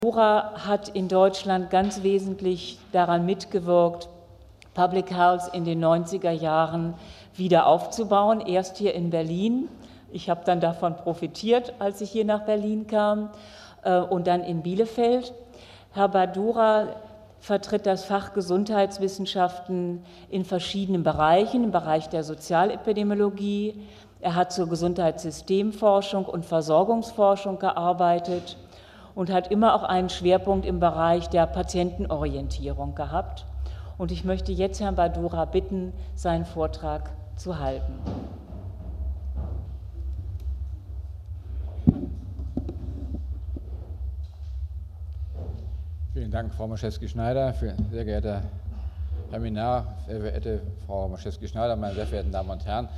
Dura hat in Deutschland ganz wesentlich daran mitgewirkt, Public Health in den 90er Jahren wieder aufzubauen. Erst hier in Berlin. Ich habe dann davon profitiert, als ich hier nach Berlin kam, und dann in Bielefeld. Herr Badura vertritt das Fach Gesundheitswissenschaften in verschiedenen Bereichen, im Bereich der Sozialepidemiologie. Er hat zur Gesundheitssystemforschung und Versorgungsforschung gearbeitet und hat immer auch einen Schwerpunkt im Bereich der Patientenorientierung gehabt. Und ich möchte jetzt Herrn Badura bitten, seinen Vortrag zu halten. Vielen Dank, Frau Marszewski-Schneider, sehr geehrter Herr Minar, sehr verehrte Frau Marszewski-Schneider, meine sehr verehrten Damen und Herren.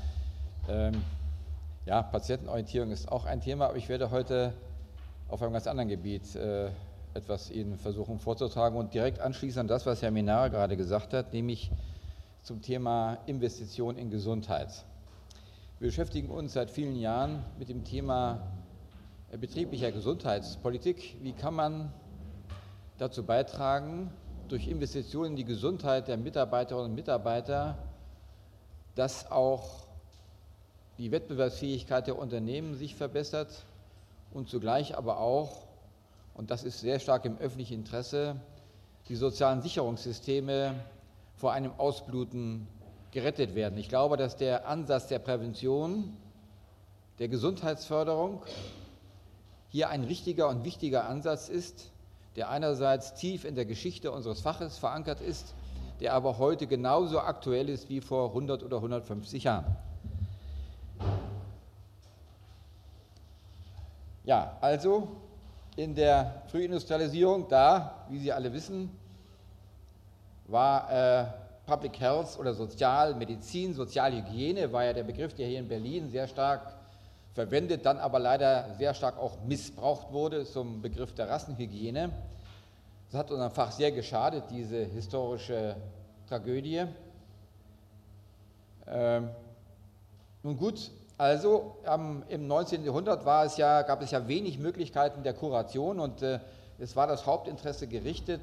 Ja, Patientenorientierung ist auch ein Thema, aber ich werde heute auf einem ganz anderen Gebiet etwas Ihnen versuchen vorzutragen und direkt anschließen an das, was Herr Minar gerade gesagt hat, nämlich zum Thema Investition in Gesundheit. Wir beschäftigen uns seit vielen Jahren mit dem Thema betrieblicher Gesundheitspolitik. Wie kann man dazu beitragen, durch Investitionen in die Gesundheit der Mitarbeiterinnen und Mitarbeiter, dass auch die Wettbewerbsfähigkeit der Unternehmen sich verbessert und zugleich aber auch, und das ist sehr stark im öffentlichen Interesse, die sozialen Sicherungssysteme vor einem Ausbluten gerettet werden. Ich glaube, dass der Ansatz der Prävention, der Gesundheitsförderung hier ein richtiger und wichtiger Ansatz ist, der einerseits tief in der Geschichte unseres Faches verankert ist, der aber heute genauso aktuell ist wie vor 100 oder 150 Jahren. Ja, also in der Frühindustrialisierung, da, wie Sie alle wissen, war Public Health oder Sozialmedizin, Sozialhygiene, war ja der Begriff, der hier in Berlin sehr stark verwendet, dann aber leider sehr stark auch missbraucht wurde zum Begriff der Rassenhygiene. Das hat unserem Fach sehr geschadet, diese historische Tragödie. Nun gut, also im 19. Jahrhundert gab es ja wenig Möglichkeiten der Kuration und es war das Hauptinteresse gerichtet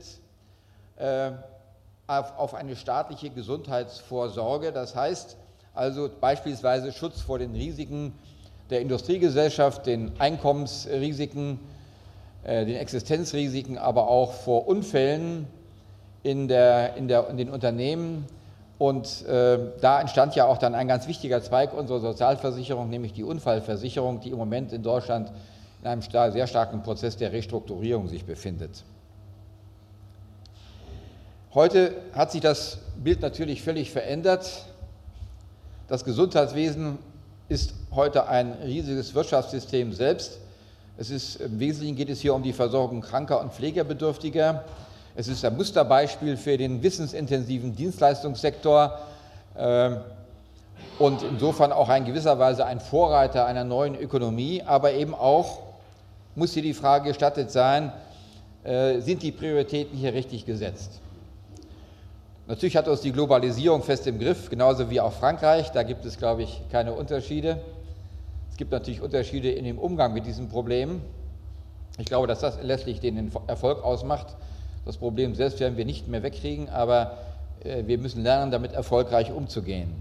auf eine staatliche Gesundheitsvorsorge. Das heißt also beispielsweise Schutz vor den Risiken der Industriegesellschaft, den Einkommensrisiken, den Existenzrisiken, aber auch vor Unfällen in den Unternehmen. Und da entstand ja auch dann ein ganz wichtiger Zweig unserer Sozialversicherung, nämlich die Unfallversicherung, die im Moment in Deutschland in einem sehr starken Prozess der Restrukturierung sich befindet. Heute hat sich das Bild natürlich völlig verändert. Das Gesundheitswesen ist heute ein riesiges Wirtschaftssystem selbst. Im Wesentlichen geht es hier um die Versorgung Kranker und Pflegebedürftiger. Es ist ein Musterbeispiel für den wissensintensiven Dienstleistungssektor und insofern auch in gewisser Weise ein Vorreiter einer neuen Ökonomie. Aber eben auch muss hier die Frage gestattet sein, sind die Prioritäten hier richtig gesetzt? Natürlich hat uns die Globalisierung fest im Griff, genauso wie auch Frankreich. Da gibt es, glaube ich, keine Unterschiede. Es gibt natürlich Unterschiede in dem Umgang mit diesen Problemen. Ich glaube, dass das letztlich den Erfolg ausmacht. Das Problem selbst werden wir nicht mehr wegkriegen, aber wir müssen lernen, damit erfolgreich umzugehen.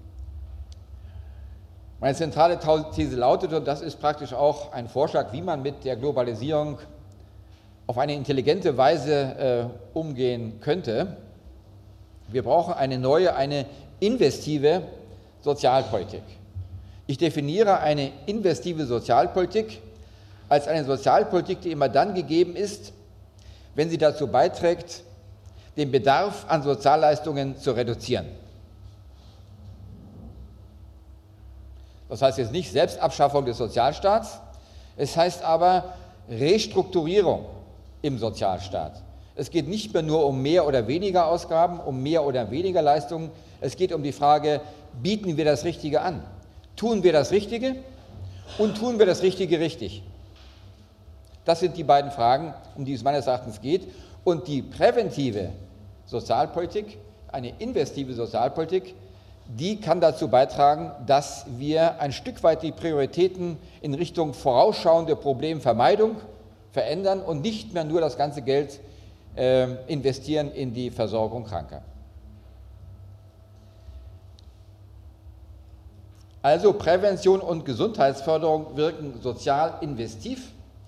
Meine zentrale These lautet, und das ist praktisch auch ein Vorschlag, wie man mit der Globalisierung auf eine intelligente Weise umgehen könnte: Wir brauchen eine neue, eine investive Sozialpolitik. Ich definiere eine investive Sozialpolitik als eine Sozialpolitik, die immer dann gegeben ist, wenn sie dazu beiträgt, den Bedarf an Sozialleistungen zu reduzieren. Das heißt jetzt nicht Selbstabschaffung des Sozialstaats, es heißt aber Restrukturierung im Sozialstaat. Es geht nicht mehr nur um mehr oder weniger Ausgaben, um mehr oder weniger Leistungen. Es geht um die Frage, bieten wir das Richtige an? Tun wir das Richtige und tun wir das Richtige richtig? Das sind die beiden Fragen, um die es meines Erachtens geht. Und die präventive Sozialpolitik, eine investive Sozialpolitik, die kann dazu beitragen, dass wir ein Stück weit die Prioritäten in Richtung vorausschauende Problemvermeidung, verändern und nicht mehr nur das ganze Geld investieren in die Versorgung Kranker. Also Prävention und Gesundheitsförderung wirken sozial investiv,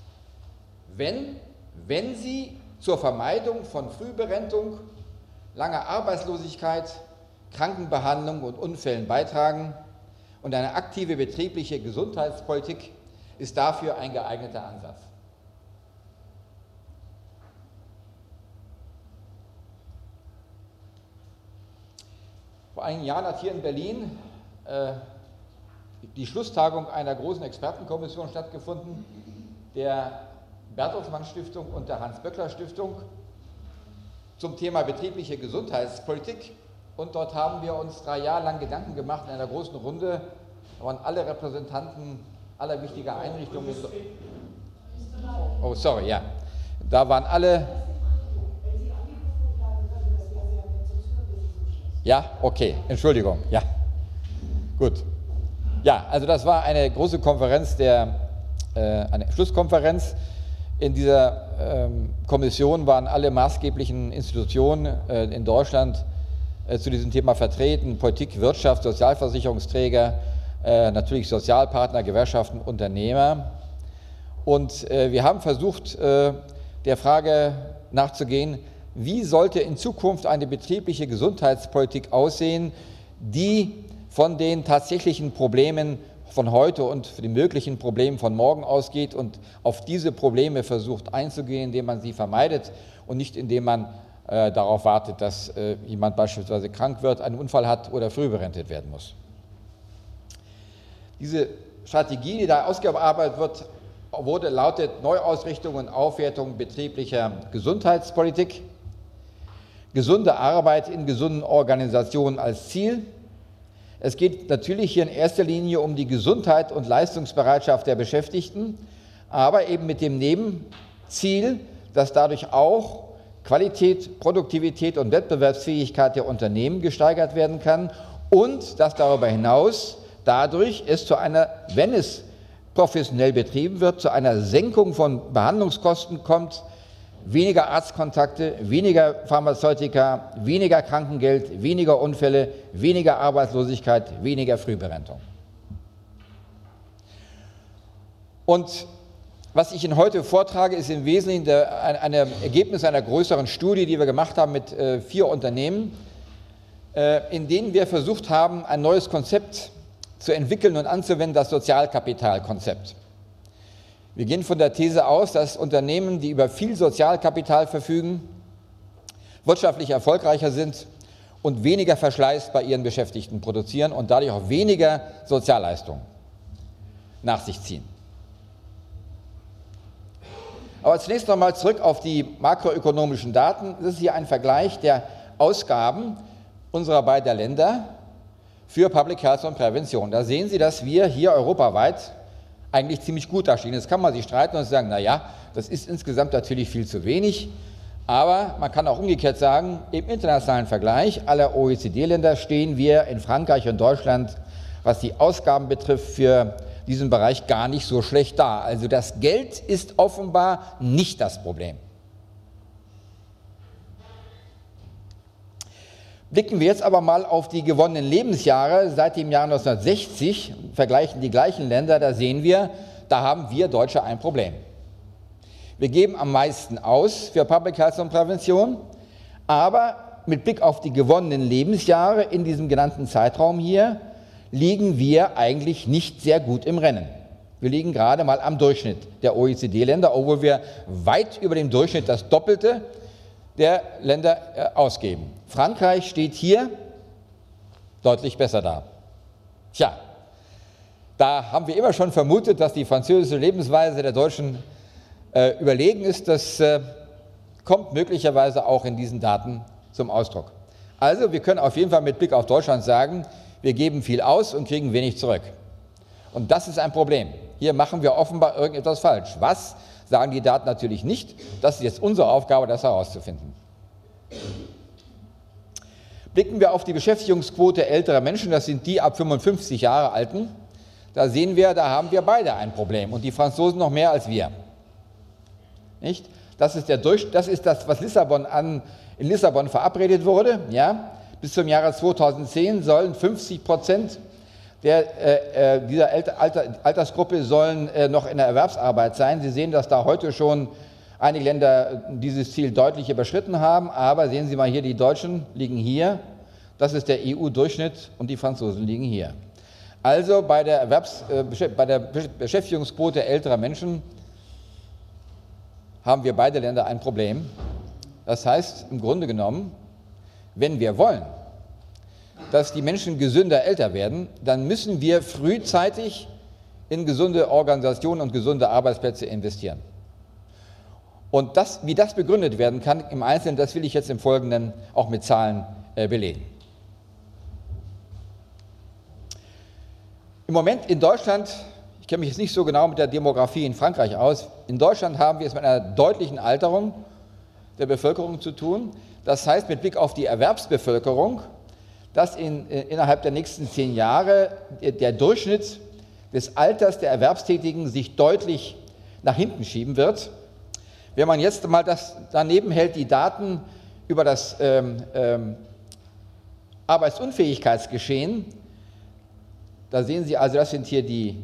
wenn sie zur Vermeidung von Frühberentung, langer Arbeitslosigkeit, Krankenbehandlung und Unfällen beitragen, und eine aktive betriebliche Gesundheitspolitik ist dafür ein geeigneter Ansatz. Vor einigen Jahren hat hier in Berlin die Schlusstagung einer großen Expertenkommission stattgefunden, der Bertelsmann Stiftung und der Hans-Böckler Stiftung, zum Thema betriebliche Gesundheitspolitik. Und dort haben wir uns 3 Jahre lang Gedanken gemacht in einer großen Runde. Da waren alle Repräsentanten aller wichtigen Einrichtungen. Oh, sorry, ja. Da waren alle. Ja, okay, Entschuldigung, ja. Gut. Ja, also das war eine große Konferenz, eine Schlusskonferenz. In dieser Kommission waren alle maßgeblichen Institutionen in Deutschland zu diesem Thema vertreten: Politik, Wirtschaft, Sozialversicherungsträger, natürlich Sozialpartner, Gewerkschaften, Unternehmer. Und wir haben versucht, der Frage nachzugehen, wie sollte in Zukunft eine betriebliche Gesundheitspolitik aussehen, die von den tatsächlichen Problemen von heute und für die möglichen Probleme von morgen ausgeht und auf diese Probleme versucht einzugehen, indem man sie vermeidet und nicht indem man darauf wartet, dass jemand beispielsweise krank wird, einen Unfall hat oder früh berentet werden muss. Diese Strategie, die da ausgearbeitet wurde, lautet Neuausrichtung und Aufwertung betrieblicher Gesundheitspolitik, gesunde Arbeit in gesunden Organisationen als Ziel. Es geht natürlich hier in erster Linie um die Gesundheit und Leistungsbereitschaft der Beschäftigten, aber eben mit dem Nebenziel, dass dadurch auch Qualität, Produktivität und Wettbewerbsfähigkeit der Unternehmen gesteigert werden kann und dass darüber hinaus dadurch es zu einer, wenn es professionell betrieben wird, zu einer Senkung von Behandlungskosten kommt, weniger Arztkontakte, weniger Pharmazeutika, weniger Krankengeld, weniger Unfälle, weniger Arbeitslosigkeit, weniger Frühberentung. Und was ich Ihnen heute vortrage, ist im Wesentlichen ein Ergebnis einer größeren Studie, die wir gemacht haben mit 4 Unternehmen, in denen wir versucht haben, ein neues Konzept zu entwickeln und anzuwenden, das Sozialkapitalkonzept. Wir gehen von der These aus, dass Unternehmen, die über viel Sozialkapital verfügen, wirtschaftlich erfolgreicher sind und weniger Verschleiß bei ihren Beschäftigten produzieren und dadurch auch weniger Sozialleistungen nach sich ziehen. Aber zunächst noch mal zurück auf die makroökonomischen Daten. Das ist hier ein Vergleich der Ausgaben unserer beiden Länder für Public Health und Prävention. Da sehen Sie, dass wir hier europaweit eigentlich ziemlich gut dastehen. Jetzt kann man sich streiten und sagen, naja, das ist insgesamt natürlich viel zu wenig, aber man kann auch umgekehrt sagen, im internationalen Vergleich aller OECD-Länder stehen wir in Frankreich und Deutschland, was die Ausgaben betrifft, für diesen Bereich gar nicht so schlecht da. Also das Geld ist offenbar nicht das Problem. Blicken wir jetzt aber mal auf die gewonnenen Lebensjahre seit dem Jahr 1960, vergleichen die gleichen Länder, da sehen wir, da haben wir Deutsche ein Problem. Wir geben am meisten aus für Public Health und Prävention, aber mit Blick auf die gewonnenen Lebensjahre in diesem genannten Zeitraum hier liegen wir eigentlich nicht sehr gut im Rennen. Wir liegen gerade mal am Durchschnitt der OECD-Länder, obwohl wir weit über dem Durchschnitt das Doppelte der Länder ausgeben. Frankreich steht hier deutlich besser da. Tja, da haben wir immer schon vermutet, dass die französische Lebensweise der Deutschen überlegen ist. Das kommt möglicherweise auch in diesen Daten zum Ausdruck. Also wir können auf jeden Fall mit Blick auf Deutschland sagen, wir geben viel aus und kriegen wenig zurück. Und das ist ein Problem. Hier machen wir offenbar irgendetwas falsch. Was, sagen die Daten natürlich nicht. Das ist jetzt unsere Aufgabe, das herauszufinden. Blicken wir auf die Beschäftigungsquote älterer Menschen, das sind die ab 55 Jahre Alten, da sehen wir, da haben wir beide ein Problem und die Franzosen noch mehr als wir. Nicht? Das ist das, was in Lissabon verabredet wurde. Ja? Bis zum Jahre 2010 sollen 50% dieser Altersgruppe sollen noch in der Erwerbsarbeit sein. Sie sehen, dass da heute schon einige Länder dieses Ziel deutlich überschritten haben, aber sehen Sie mal hier, die Deutschen liegen hier, das ist der EU-Durchschnitt und die Franzosen liegen hier. Also bei der Beschäftigungsquote älterer Menschen haben wir beide Länder ein Problem. Das heißt, im Grunde genommen, wenn wir wollen, dass die Menschen gesünder älter werden, dann müssen wir frühzeitig in gesunde Organisationen und gesunde Arbeitsplätze investieren. Und wie das begründet werden kann im Einzelnen, das will ich jetzt im Folgenden auch mit Zahlen belegen. Im Moment in Deutschland, ich kenne mich jetzt nicht so genau mit der Demografie in Frankreich aus, in Deutschland haben wir es mit einer deutlichen Alterung der Bevölkerung zu tun. Das heißt, mit Blick auf die Erwerbsbevölkerung, dass innerhalb der nächsten 10 Jahre der Durchschnitt des Alters der Erwerbstätigen sich deutlich nach hinten schieben wird. Wenn man jetzt mal daneben hält, die Daten über das Arbeitsunfähigkeitsgeschehen, da sehen Sie also, das sind hier die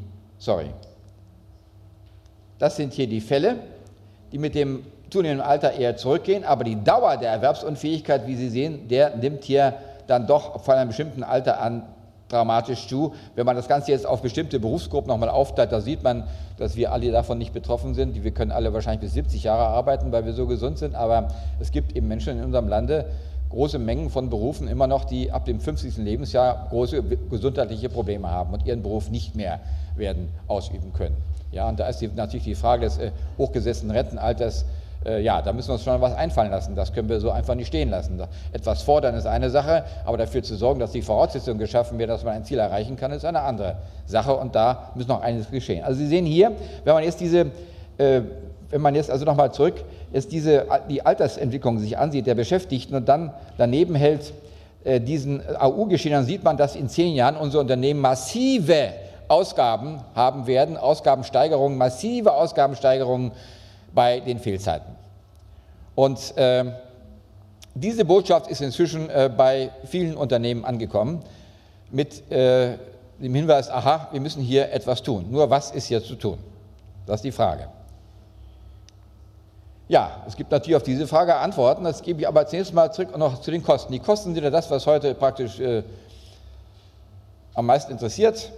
Fälle, die mit dem zunehmenden Alter eher zurückgehen, aber die Dauer der Erwerbsunfähigkeit, wie Sie sehen, der nimmt hier dann doch von einem bestimmten Alter an dramatisch zu. Wenn man das Ganze jetzt auf bestimmte Berufsgruppen nochmal aufteilt, da sieht man, dass wir alle davon nicht betroffen sind. Wir können alle wahrscheinlich bis 70 Jahre arbeiten, weil wir so gesund sind, aber es gibt eben Menschen in unserem Lande, große Mengen von Berufen immer noch, die ab dem 50. Lebensjahr große gesundheitliche Probleme haben und ihren Beruf nicht mehr werden ausüben können. Ja, und da ist natürlich die Frage des hochgesetzten Rentenalters. Ja, da müssen wir uns schon was einfallen lassen. Das können wir so einfach nicht stehen lassen. Etwas fordern ist eine Sache, aber dafür zu sorgen, dass die Voraussetzungen geschaffen werden, dass man ein Ziel erreichen kann, ist eine andere Sache. Und da muss noch einiges geschehen. Also Sie sehen hier, wenn man jetzt also nochmal zurück, die Altersentwicklung sich ansieht, der Beschäftigten, und dann daneben hält diesen AU-Geschehen, dann sieht man, dass in 10 Jahren unsere Unternehmen massive Ausgaben haben werden, massive Ausgabensteigerungen bei den Fehlzeiten. Und diese Botschaft ist inzwischen bei vielen Unternehmen angekommen, mit dem Hinweis, aha, wir müssen hier etwas tun. Nur was ist hier zu tun? Das ist die Frage. Ja, es gibt natürlich auf diese Frage Antworten, das gebe ich aber zunächst mal zurück noch zu den Kosten. Die Kosten sind ja das, was heute praktisch am meisten interessiert.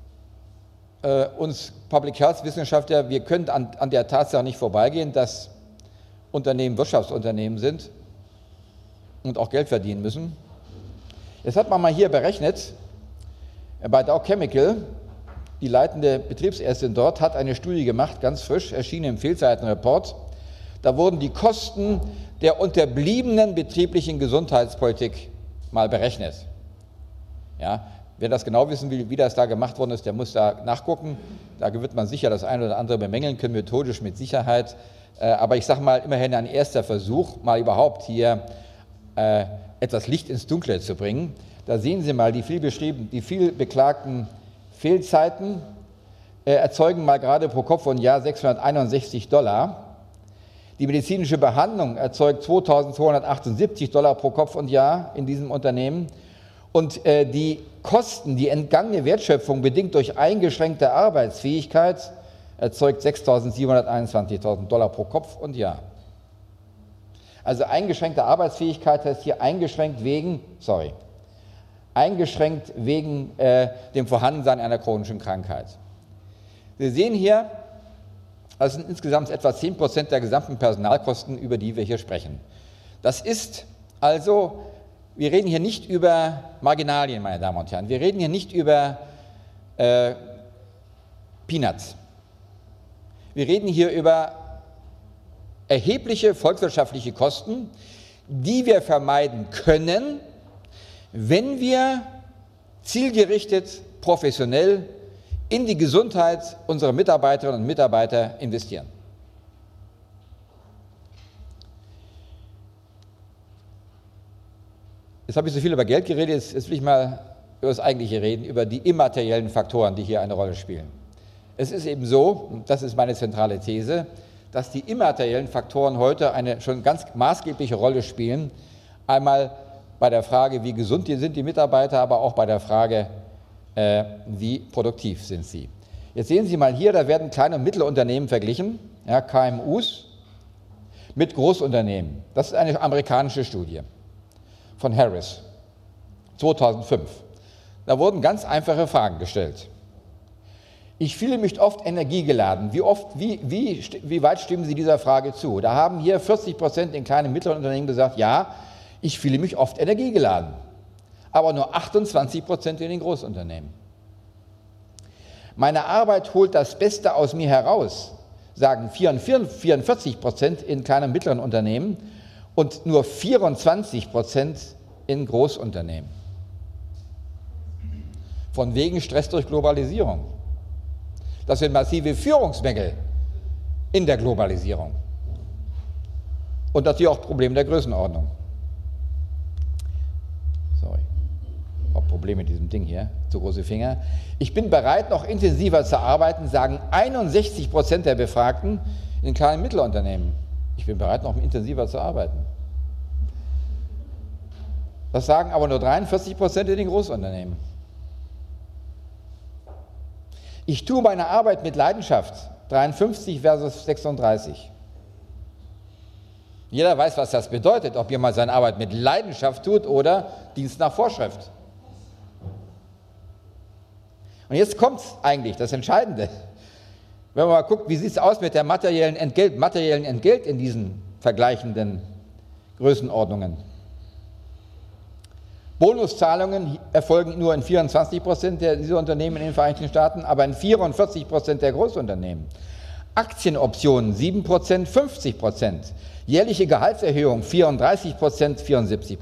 Uns Public Health Wissenschaftler, wir können an der Tatsache nicht vorbeigehen, dass Unternehmen Wirtschaftsunternehmen sind und auch Geld verdienen müssen. Jetzt hat man mal hier berechnet, bei Dow Chemical, die leitende Betriebsärztin dort, hat eine Studie gemacht, ganz frisch, erschienen im Fehlzeitenreport. Da wurden die Kosten der unterbliebenen betrieblichen Gesundheitspolitik mal berechnet. Ja, wer das genau wissen will, wie das da gemacht worden ist, der muss da nachgucken. Da wird man sicher das eine oder andere bemängeln können, methodisch mit Sicherheit. Aber ich sage mal, immerhin ein erster Versuch, mal überhaupt hier etwas Licht ins Dunkle zu bringen. Da sehen Sie mal die viel beklagten Fehlzeiten erzeugen mal gerade pro Kopf und Jahr $661. Die medizinische Behandlung erzeugt $2.278 pro Kopf und Jahr in diesem Unternehmen. Und die Kosten, die entgangene Wertschöpfung bedingt durch eingeschränkte Arbeitsfähigkeit, erzeugt $6.721 pro Kopf und Jahr. Also eingeschränkte Arbeitsfähigkeit heißt hier eingeschränkt wegen dem Vorhandensein einer chronischen Krankheit. Sie sehen hier, das sind insgesamt etwa 10% der gesamten Personalkosten, über die wir hier sprechen. Das ist also, wir reden hier nicht über Marginalien, meine Damen und Herren. Wir reden hier nicht über Peanuts. Wir reden hier über erhebliche volkswirtschaftliche Kosten, die wir vermeiden können, wenn wir zielgerichtet, professionell in die Gesundheit unserer Mitarbeiterinnen und Mitarbeiter investieren. Jetzt habe ich so viel über Geld geredet, jetzt will ich mal über das Eigentliche reden, über die immateriellen Faktoren, die hier eine Rolle spielen. Es ist eben so, und das ist meine zentrale These, dass die immateriellen Faktoren heute eine schon ganz maßgebliche Rolle spielen. Einmal bei der Frage, wie gesund sind die Mitarbeiter, aber auch bei der Frage, wie produktiv sind sie. Jetzt sehen Sie mal hier, da werden kleine und mittlere Unternehmen verglichen, ja, KMUs, mit Großunternehmen. Das ist eine amerikanische Studie von Harris, 2005. Da wurden ganz einfache Fragen gestellt. Ich fühle mich oft energiegeladen. Wie weit stimmen Sie dieser Frage zu? Da haben hier 40% in kleinen und mittleren Unternehmen gesagt, ja, ich fühle mich oft energiegeladen. Aber nur 28% in den Großunternehmen. Meine Arbeit holt das Beste aus mir heraus, sagen 44% in kleinen und mittleren Unternehmen und nur 24% in Großunternehmen. Von wegen Stress durch Globalisierung. Das sind massive Führungsmängel in der Globalisierung. Und natürlich auch Probleme der Größenordnung. Sorry, auch Probleme mit diesem Ding hier, zu große Finger. Ich bin bereit, noch intensiver zu arbeiten, sagen 61% der Befragten in kleinen und mittleren Unternehmen. Ich bin bereit, noch intensiver zu arbeiten. Das sagen aber nur 43% in den Großunternehmen. Ich tue meine Arbeit mit Leidenschaft, 53 versus 36. Jeder weiß, was das bedeutet, ob jemand seine Arbeit mit Leidenschaft tut oder Dienst nach Vorschrift. Und jetzt kommt eigentlich das Entscheidende. Wenn man mal guckt, wie sieht es aus mit der materiellen Entgelt in diesen vergleichenden Größenordnungen. Bonuszahlungen erfolgen nur in 24% dieser Unternehmen in den Vereinigten Staaten, aber in 44% der Großunternehmen. Aktienoptionen 7%, 50%. Jährliche Gehaltserhöhung 34%, 74%.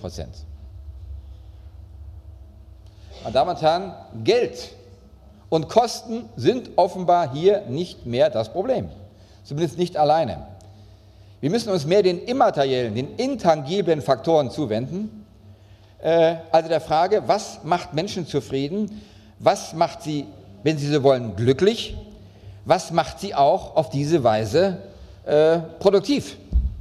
Meine Damen und Herren, Geld und Kosten sind offenbar hier nicht mehr das Problem. Zumindest nicht alleine. Wir müssen uns mehr den immateriellen, den intangiblen Faktoren zuwenden. Also der Frage, was macht Menschen zufrieden, was macht sie, wenn Sie so wollen, glücklich, was macht sie auch auf diese Weise produktiv.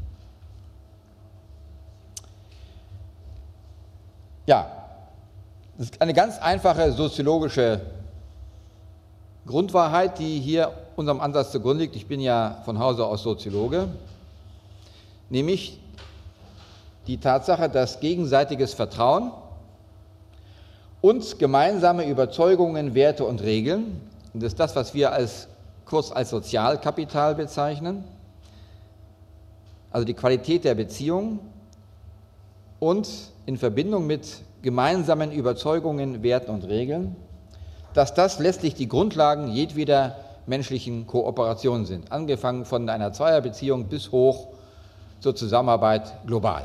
Ja, das ist eine ganz einfache soziologische Grundwahrheit, die hier unserem Ansatz zugrunde liegt. Ich bin ja von Hause aus Soziologe, nämlich die Tatsache, dass gegenseitiges Vertrauen und gemeinsame Überzeugungen, Werte und Regeln, und das ist das, was wir kurz als Sozialkapital bezeichnen, also die Qualität der Beziehung und in Verbindung mit gemeinsamen Überzeugungen, Werten und Regeln, dass das letztlich die Grundlagen jedweder menschlichen Kooperation sind, angefangen von einer Zweierbeziehung bis hoch zur Zusammenarbeit global.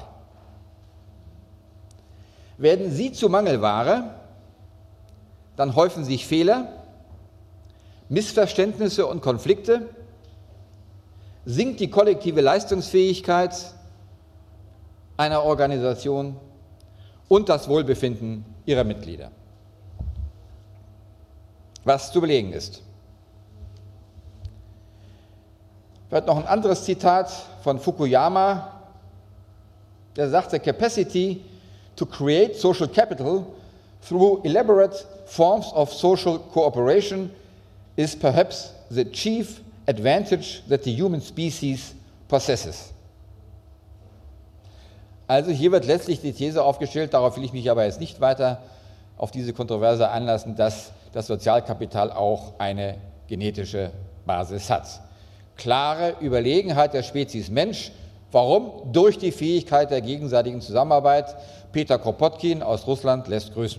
Werden sie zu Mangelware, dann häufen sich Fehler, Missverständnisse und Konflikte, sinkt die kollektive Leistungsfähigkeit einer Organisation und das Wohlbefinden ihrer Mitglieder. Was zu belegen ist. Vielleicht noch ein anderes Zitat von Fukuyama, der sagt, the capacity to create social capital through elaborate forms of social cooperation is perhaps the chief advantage that the human species possesses. Also hier wird letztlich die These aufgestellt, darauf will ich mich aber jetzt nicht weiter auf diese Kontroverse einlassen, dass das Sozialkapital auch eine genetische Basis hat. Klare Überlegenheit der Spezies Mensch. Warum? Durch die Fähigkeit der gegenseitigen Zusammenarbeit. Peter Kropotkin aus Russland lässt grüßen.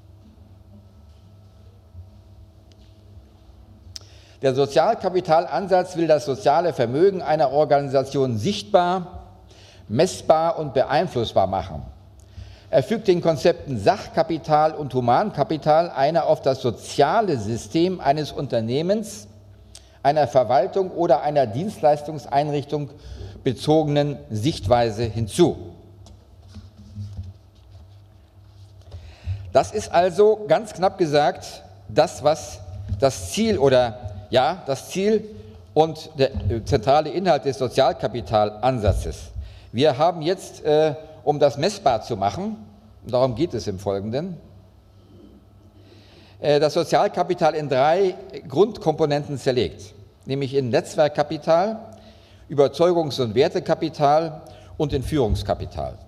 Der Sozialkapitalansatz will das soziale Vermögen einer Organisation sichtbar, messbar und beeinflussbar machen. Er fügt den Konzepten Sachkapital und Humankapital einer auf das soziale System eines Unternehmens, einer Verwaltung oder einer Dienstleistungseinrichtung bezogenen Sichtweise hinzu. Das ist also ganz knapp gesagt das, was das Ziel und der zentrale Inhalt des Sozialkapitalansatzes. Wir haben jetzt, um das messbar zu machen, darum geht es im Folgenden, das Sozialkapital in 3 Grundkomponenten zerlegt, nämlich in Netzwerkkapital, Überzeugungs- und Wertekapital und in Führungskapital.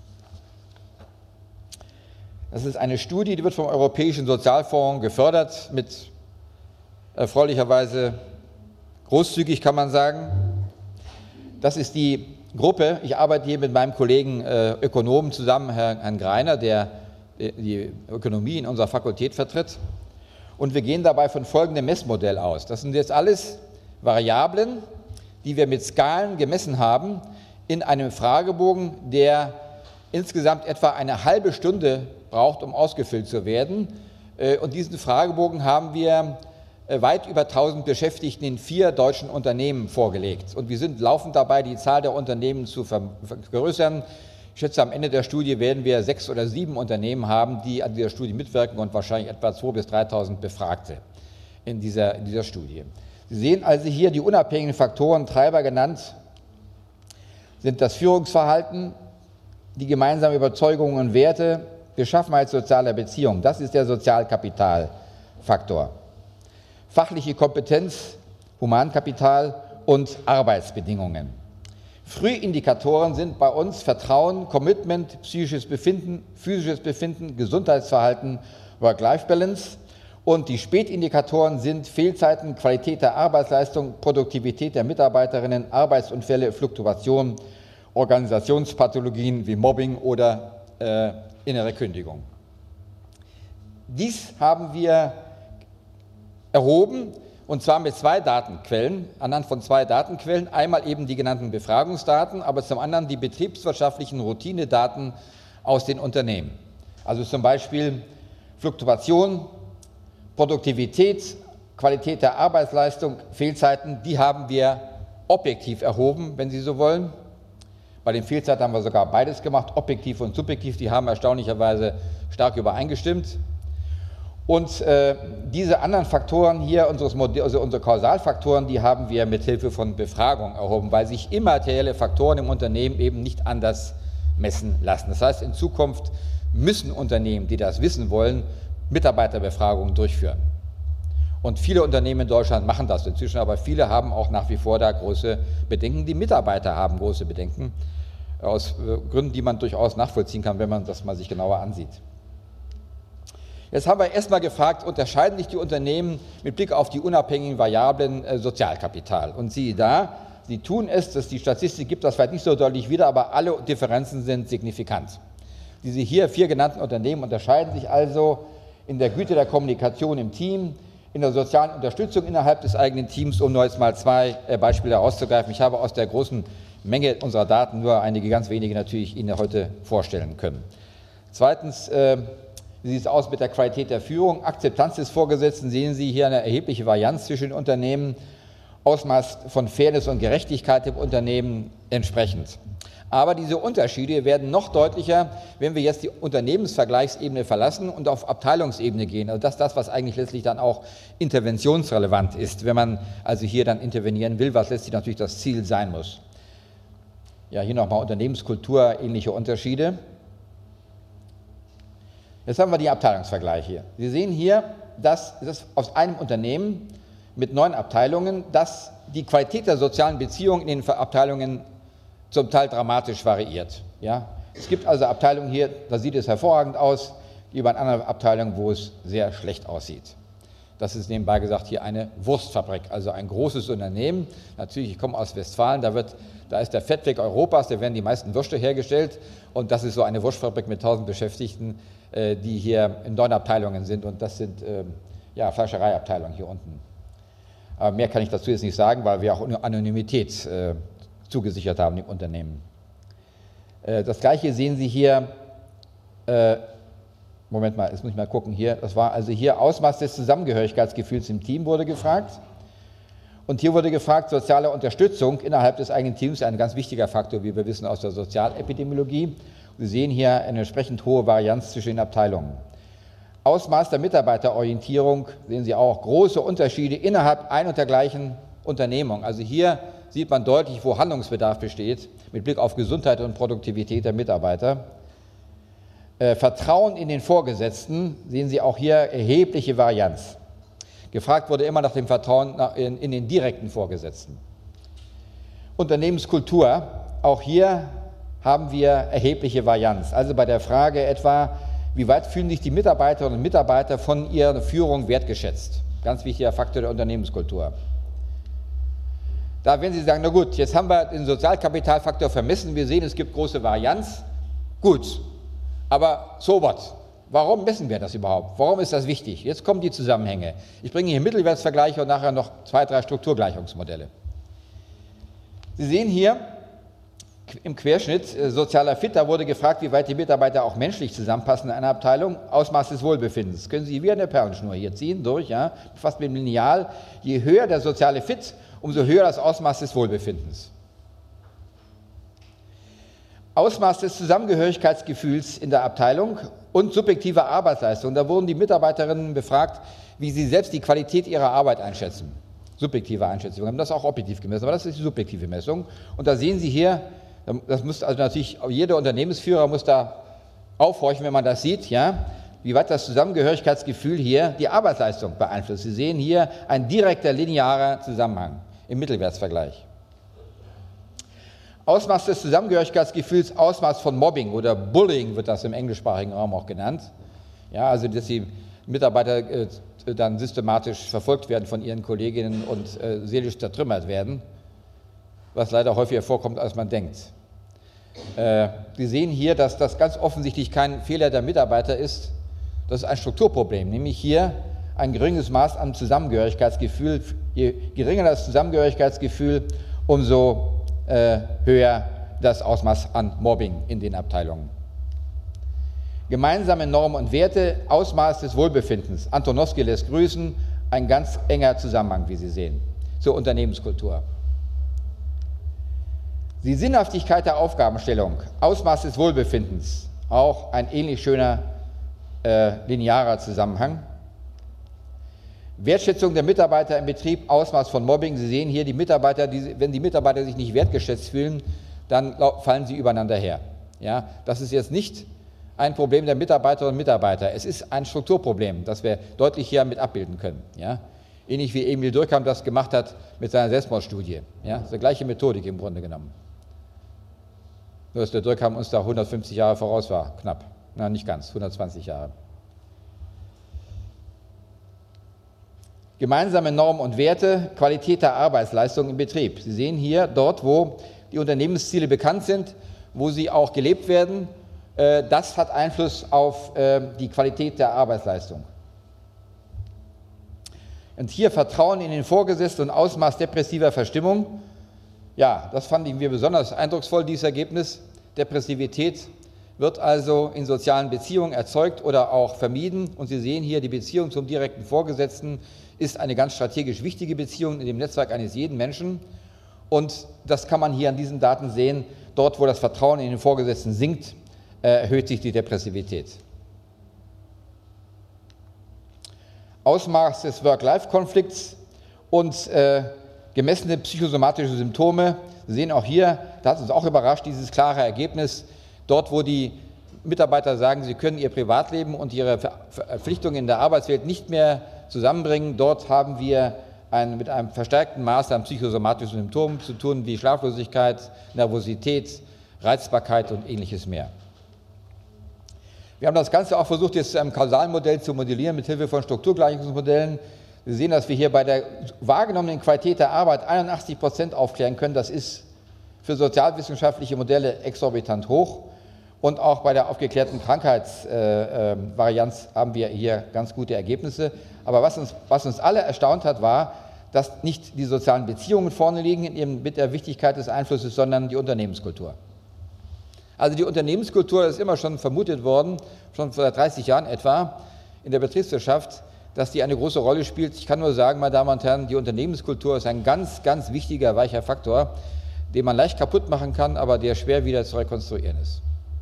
Das ist eine Studie, die wird vom Europäischen Sozialfonds gefördert, mit erfreulicherweise großzügig, kann man sagen. Das ist die Gruppe, ich arbeite hier mit meinem Kollegen Ökonomen zusammen, Herrn Greiner, der die Ökonomie in unserer Fakultät vertritt. Und wir gehen dabei von folgendem Messmodell aus. Das sind jetzt alles Variablen, die wir mit Skalen gemessen haben, in einem Fragebogen, der insgesamt etwa eine halbe Stunde braucht, um ausgefüllt zu werden. Und diesen Fragebogen haben wir weit über 1000 Beschäftigten in 4 deutschen Unternehmen vorgelegt. Und wir sind laufend dabei, die Zahl der Unternehmen zu vergrößern. Ich schätze, am Ende der Studie werden wir 6 oder 7 Unternehmen haben, die an dieser Studie mitwirken und wahrscheinlich etwa 2.000 bis 3.000 Befragte in dieser Studie. Sie sehen also hier die unabhängigen Faktoren, Treiber genannt, sind das Führungsverhalten, die gemeinsamen Überzeugungen und Werte, Beschaffenheit sozialer Beziehungen. Das ist der Sozialkapitalfaktor. Fachliche Kompetenz, Humankapital und Arbeitsbedingungen. Frühindikatoren sind bei uns Vertrauen, Commitment, psychisches Befinden, physisches Befinden, Gesundheitsverhalten, Work-Life-Balance. Und die Spätindikatoren sind Fehlzeiten, Qualität der Arbeitsleistung, Produktivität der Mitarbeiterinnen, Arbeitsunfälle, Fluktuation, Organisationspathologien wie Mobbing oder innere Kündigung. Dies haben wir erhoben, und zwar mit 2 Datenquellen, anhand von 2 Datenquellen. Einmal eben die genannten Befragungsdaten, aber zum anderen die betriebswirtschaftlichen Routinedaten aus den Unternehmen. Also zum Beispiel Fluktuation, Produktivität, Qualität der Arbeitsleistung, Fehlzeiten, die haben wir objektiv erhoben, wenn Sie so wollen. Bei den Fehlzeiten haben wir sogar beides gemacht, objektiv und subjektiv, die haben erstaunlicherweise stark übereingestimmt. Und diese anderen Faktoren hier, unsere Kausalfaktoren, die haben wir mit Hilfe von Befragung erhoben, weil sich immaterielle Faktoren im Unternehmen eben nicht anders messen lassen. Das heißt, in Zukunft müssen Unternehmen, die das wissen wollen, Mitarbeiterbefragungen durchführen. Und viele Unternehmen in Deutschland machen das inzwischen, aber viele haben auch nach wie vor da große Bedenken. Die Mitarbeiter haben große Bedenken, aus Gründen, die man durchaus nachvollziehen kann, wenn man das mal sich genauer ansieht. Jetzt haben wir erstmal gefragt, unterscheiden sich die Unternehmen mit Blick auf die unabhängigen Variablen Sozialkapital? Und siehe da, sie tun es, dass die Statistik gibt das vielleicht nicht so deutlich wieder, aber alle Differenzen sind signifikant. Diese hier 4 genannten Unternehmen unterscheiden sich also in der Güte der Kommunikation im Team, in der sozialen Unterstützung innerhalb des eigenen Teams, um nur jetzt mal 2 Beispiele herauszugreifen. Ich habe aus der großen Menge unserer Daten nur einige ganz wenige natürlich Ihnen heute vorstellen können. Zweitens, wie sieht es aus mit der Qualität der Führung? Akzeptanz des Vorgesetzten, sehen Sie hier eine erhebliche Varianz zwischen den Unternehmen, Ausmaß von Fairness und Gerechtigkeit im Unternehmen entsprechend. Aber diese Unterschiede werden noch deutlicher, wenn wir jetzt die Unternehmensvergleichsebene verlassen und auf Abteilungsebene gehen. Also das, was eigentlich letztlich dann auch interventionsrelevant ist, wenn man also hier dann intervenieren will, was letztlich natürlich das Ziel sein muss. Ja, hier nochmal Unternehmenskultur, ähnliche Unterschiede. Jetzt haben wir die Abteilungsvergleiche hier. Sie sehen hier, dass aus einem Unternehmen mit 9 Abteilungen, dass die Qualität der sozialen Beziehungen in den Abteilungen zum Teil dramatisch variiert. Ja? Es gibt also Abteilungen hier, da sieht es hervorragend aus, gegenüber anderen Abteilungen, wo es sehr schlecht aussieht. Das ist nebenbei gesagt hier eine Wurstfabrik, also ein großes Unternehmen. Natürlich, ich komme aus Westfalen, da ist der Fettweg Europas, da werden die meisten Würste hergestellt und das ist so eine Wurstfabrik mit 1000 Beschäftigten, die hier in 9 Abteilungen sind und das sind Fleischereiabteilungen hier unten. Aber mehr kann ich dazu jetzt nicht sagen, weil wir auch Anonymität zugesichert haben im Unternehmen. Das Gleiche sehen Sie hier, Moment mal, jetzt muss ich mal gucken hier, das war also hier Ausmaß des Zusammengehörigkeitsgefühls im Team wurde gefragt. Und hier wurde gefragt, soziale Unterstützung innerhalb des eigenen Teams, ein ganz wichtiger Faktor, wie wir wissen aus der Sozialepidemiologie. Sie sehen hier eine entsprechend hohe Varianz zwischen den Abteilungen. Ausmaß der Mitarbeiterorientierung sehen Sie auch große Unterschiede innerhalb ein und der gleichen Unternehmung. Also hier sieht man deutlich, wo Handlungsbedarf besteht, mit Blick auf Gesundheit und Produktivität der Mitarbeiter. Vertrauen in den Vorgesetzten, sehen Sie auch hier erhebliche Varianz. Gefragt wurde immer nach dem Vertrauen in den direkten Vorgesetzten. Unternehmenskultur, auch hier haben wir erhebliche Varianz. Also bei der Frage etwa, wie weit fühlen sich die Mitarbeiterinnen und Mitarbeiter von ihrer Führung wertgeschätzt? Ganz wichtiger Faktor der Unternehmenskultur. Da werden Sie sagen, na gut, jetzt haben wir den Sozialkapitalfaktor vermessen, wir sehen, es gibt große Varianz. Gut, aber so what? Warum messen wir das überhaupt? Warum ist das wichtig? Jetzt kommen die Zusammenhänge. Ich bringe hier Mittelwertsvergleiche und nachher noch 2, 3 Strukturgleichungsmodelle. Sie sehen hier im Querschnitt sozialer Fit, da wurde gefragt, wie weit die Mitarbeiter auch menschlich zusammenpassen in einer Abteilung. Ausmaß des Wohlbefindens. Das können Sie wie eine Perlenschnur hier ziehen, durch, ja, fast mit dem Lineal. Je höher der soziale Fit, umso höher das Ausmaß des Wohlbefindens. Ausmaß des Zusammengehörigkeitsgefühls in der Abteilung und subjektive Arbeitsleistung. Da wurden die Mitarbeiterinnen befragt, wie sie selbst die Qualität ihrer Arbeit einschätzen. Subjektive Einschätzung. Wir haben das auch objektiv gemessen, aber das ist die subjektive Messung. Und da sehen Sie hier, das muss also natürlich, jeder Unternehmensführer muss da aufhorchen, wenn man das sieht, ja, wie weit das Zusammengehörigkeitsgefühl hier die Arbeitsleistung beeinflusst. Sie sehen hier ein direkter linearer Zusammenhang im Mittelwertsvergleich. Ausmaß des Zusammengehörigkeitsgefühls, Ausmaß von Mobbing oder Bullying wird das im englischsprachigen Raum auch genannt. Ja, also dass die Mitarbeiter dann systematisch verfolgt werden von ihren Kolleginnen und seelisch zertrümmert werden, was leider häufiger vorkommt, als man denkt. Sie sehen hier, dass das ganz offensichtlich kein Fehler der Mitarbeiter ist. Das ist ein Strukturproblem, nämlich hier ein geringes Maß an Zusammengehörigkeitsgefühl. Je geringer das Zusammengehörigkeitsgefühl, umso höher das Ausmaß an Mobbing in den Abteilungen. Gemeinsame Normen und Werte, Ausmaß des Wohlbefindens. Antonowski lässt grüßen, ein ganz enger Zusammenhang, wie Sie sehen, zur Unternehmenskultur. Die Sinnhaftigkeit der Aufgabenstellung, Ausmaß des Wohlbefindens, auch ein ähnlich schöner linearer Zusammenhang. Wertschätzung der Mitarbeiter im Betrieb, Ausmaß von Mobbing. Sie sehen hier, die Mitarbeiter, wenn die Mitarbeiter sich nicht wertgeschätzt fühlen, dann fallen sie übereinander her. Ja, das ist jetzt nicht ein Problem der Mitarbeiterinnen und Mitarbeiter. Es ist ein Strukturproblem, das wir deutlich hier mit abbilden können. Ja? Ähnlich wie Emil Durkheim das gemacht hat mit seiner Selbstmordstudie. Ja? Das ist die gleiche Methodik im Grunde genommen. Nur dass der Durkheim uns da 150 Jahre voraus war, knapp. Na, nicht ganz, 120 Jahre. Gemeinsame Normen und Werte, Qualität der Arbeitsleistung im Betrieb. Sie sehen hier, dort, wo die Unternehmensziele bekannt sind, wo sie auch gelebt werden, das hat Einfluss auf die Qualität der Arbeitsleistung. Und hier Vertrauen in den Vorgesetzten und Ausmaß depressiver Verstimmung. Ja, das fanden wir besonders eindrucksvoll, dieses Ergebnis. Depressivität wird also in sozialen Beziehungen erzeugt oder auch vermieden. Und Sie sehen hier, die Beziehung zum direkten Vorgesetzten ist eine ganz strategisch wichtige Beziehung in dem Netzwerk eines jeden Menschen. Und das kann man hier an diesen Daten sehen. Dort, wo das Vertrauen in den Vorgesetzten sinkt, erhöht sich die Depressivität. Ausmaß des Work-Life-Konflikts und gemessene psychosomatische Symptome. Sie sehen auch hier, da hat uns auch überrascht, dieses klare Ergebnis. Dort, wo die Mitarbeiter sagen, sie können ihr Privatleben und ihre Verpflichtungen in der Arbeitswelt nicht mehr zusammenbringen, dort haben wir mit einem verstärkten Maß an psychosomatischen Symptomen zu tun, wie Schlaflosigkeit, Nervosität, Reizbarkeit und ähnliches mehr. Wir haben das Ganze auch versucht, jetzt zu einem Kausalmodell zu modellieren, mit Hilfe von Strukturgleichungsmodellen. Sie sehen, dass wir hier bei der wahrgenommenen Qualität der Arbeit 81% aufklären können. Das ist für sozialwissenschaftliche Modelle exorbitant hoch. Und auch bei der aufgeklärten Krankheitsvarianz haben wir hier ganz gute Ergebnisse. Aber was uns alle erstaunt hat, war, dass nicht die sozialen Beziehungen vorne liegen mit der Wichtigkeit des Einflusses, sondern die Unternehmenskultur. Also die Unternehmenskultur ist immer schon vermutet worden, schon vor 30 Jahren etwa, in der Betriebswirtschaft, dass die eine große Rolle spielt. Ich kann nur sagen, meine Damen und Herren, die Unternehmenskultur ist ein ganz, ganz wichtiger, weicher Faktor, den man leicht kaputt machen kann, aber der schwer wieder zu rekonstruieren ist.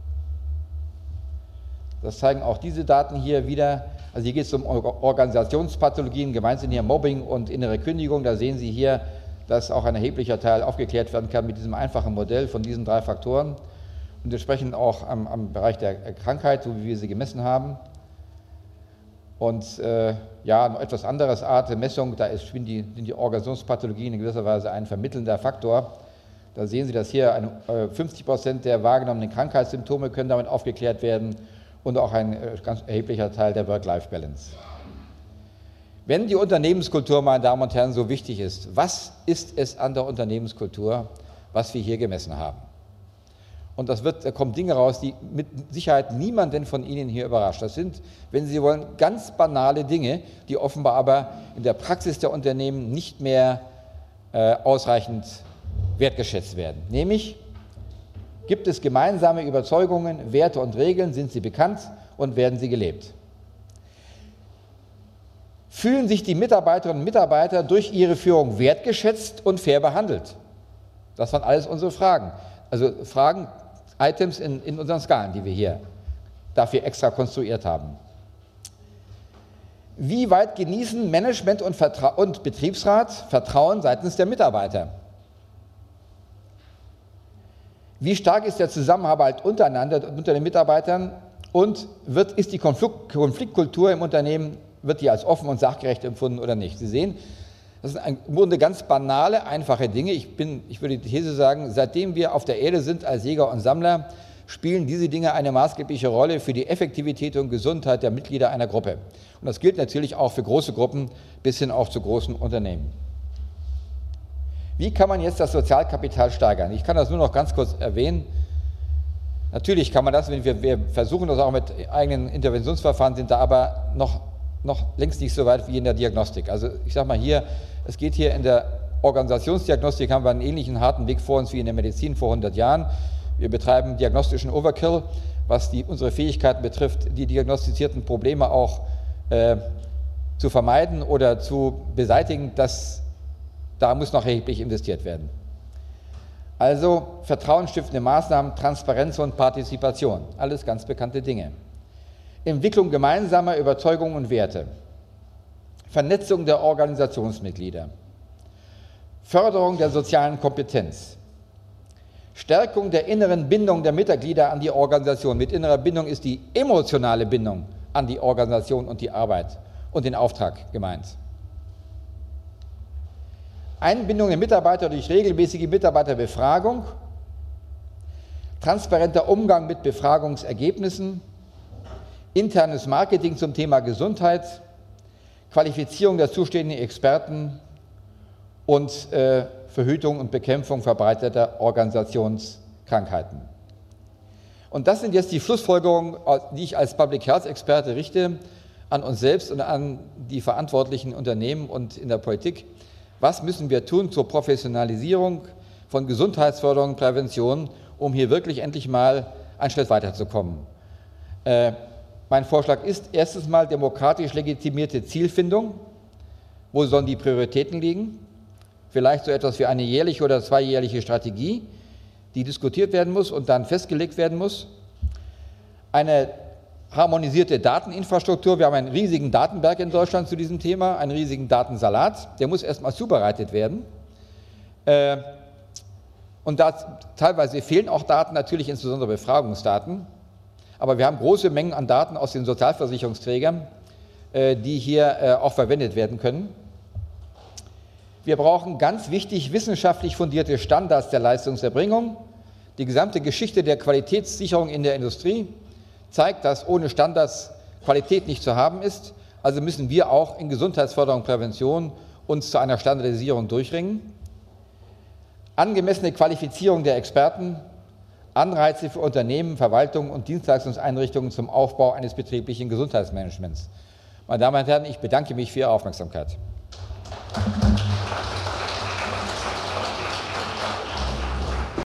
Das zeigen auch diese Daten hier wieder. Also hier geht es um Organisationspathologien, gemeint sind hier Mobbing und innere Kündigung. Da sehen Sie hier dass auch ein erheblicher Teil aufgeklärt werden kann mit diesem einfachen Modell von diesen 3 Faktoren und entsprechend auch am Bereich der Krankheit, so wie wir sie gemessen haben. Und ja, noch etwas anderes Art der Messung, da sind die Organisationspathologien in gewisser Weise ein vermittelnder Faktor. Da sehen Sie, dass hier 50% der wahrgenommenen Krankheitssymptome können damit aufgeklärt werden und auch ein ganz erheblicher Teil der Work-Life-Balance. Wenn die Unternehmenskultur, meine Damen und Herren, so wichtig ist, was ist es an der Unternehmenskultur, was wir hier gemessen haben? Und da kommen Dinge raus, die mit Sicherheit niemanden von Ihnen hier überrascht. Das sind, wenn Sie wollen, ganz banale Dinge, die offenbar aber in der Praxis der Unternehmen nicht mehr ausreichend wertgeschätzt werden. Nämlich, gibt es gemeinsame Überzeugungen, Werte und Regeln, sind sie bekannt und werden sie gelebt? Fühlen sich die Mitarbeiterinnen und Mitarbeiter durch ihre Führung wertgeschätzt und fair behandelt? Das waren alles unsere Fragen. Also Fragen, Items in unseren Skalen, die wir hier dafür extra konstruiert haben. Wie weit genießen Management und Betriebsrat Vertrauen seitens der Mitarbeiter? Wie stark ist der Zusammenhalt untereinander und unter den Mitarbeitern und ist die Konfliktkultur im Unternehmen, wird die als offen und sachgerecht empfunden oder nicht? Sie sehen, das sind im Grunde ganz banale, einfache Dinge. Ich würde die These sagen, seitdem wir auf der Erde sind als Jäger und Sammler, spielen diese Dinge eine maßgebliche Rolle für die Effektivität und Gesundheit der Mitglieder einer Gruppe. Und das gilt natürlich auch für große Gruppen bis hin auch zu großen Unternehmen. Wie kann man jetzt das Sozialkapital steigern? Ich kann das nur noch ganz kurz erwähnen. Natürlich kann man das, wir versuchen das auch mit eigenen Interventionsverfahren, sind da aber noch längst nicht so weit wie in der Diagnostik. Also ich sage mal hier, es geht hier in der Organisationsdiagnostik, haben wir einen ähnlichen harten Weg vor uns wie in der Medizin vor 100 Jahren. Wir betreiben diagnostischen Overkill, was unsere Fähigkeiten betrifft, die diagnostizierten Probleme auch zu vermeiden oder zu beseitigen. Da muss noch erheblich investiert werden. Also vertrauensstiftende Maßnahmen, Transparenz und Partizipation, alles ganz bekannte Dinge. Entwicklung gemeinsamer Überzeugungen und Werte, Vernetzung der Organisationsmitglieder, Förderung der sozialen Kompetenz, Stärkung der inneren Bindung der Mitglieder an die Organisation. Mit innerer Bindung ist die emotionale Bindung an die Organisation und die Arbeit und den Auftrag gemeint. Einbindung der Mitarbeiter durch regelmäßige Mitarbeiterbefragung, transparenter Umgang mit Befragungsergebnissen, internes Marketing zum Thema Gesundheit, Qualifizierung der zuständigen Experten und Verhütung und Bekämpfung verbreiteter Organisationskrankheiten. Und das sind jetzt die Schlussfolgerungen, die ich als Public Health Experte richte an uns selbst und an die verantwortlichen Unternehmen und in der Politik. Was müssen wir tun zur Professionalisierung von Gesundheitsförderung und Prävention, um hier wirklich endlich mal einen Schritt weiterzukommen? Mein Vorschlag ist erstens mal demokratisch legitimierte Zielfindung. Wo sollen die Prioritäten liegen? Vielleicht so etwas wie eine jährliche oder zweijährliche Strategie, die diskutiert werden muss und dann festgelegt werden muss. Eine harmonisierte Dateninfrastruktur. Wir haben einen riesigen Datenberg in Deutschland zu diesem Thema, einen riesigen Datensalat. Der muss erstmal zubereitet werden. Und da teilweise fehlen auch Daten, natürlich insbesondere Befragungsdaten. Aber wir haben große Mengen an Daten aus den Sozialversicherungsträgern, die hier auch verwendet werden können. Wir brauchen ganz wichtig wissenschaftlich fundierte Standards der Leistungserbringung. Die gesamte Geschichte der Qualitätssicherung in der Industrie zeigt, dass ohne Standards Qualität nicht zu haben ist. Also müssen wir auch in Gesundheitsförderung und Prävention uns zu einer Standardisierung durchringen. Angemessene Qualifizierung der Experten, Anreize für Unternehmen, Verwaltungen und Dienstleistungseinrichtungen zum Aufbau eines betrieblichen Gesundheitsmanagements. Meine Damen und Herren, ich bedanke mich für Ihre Aufmerksamkeit.